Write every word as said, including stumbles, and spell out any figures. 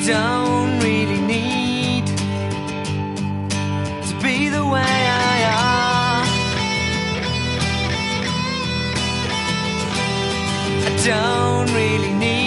don't really need to be the way I are. I don't really need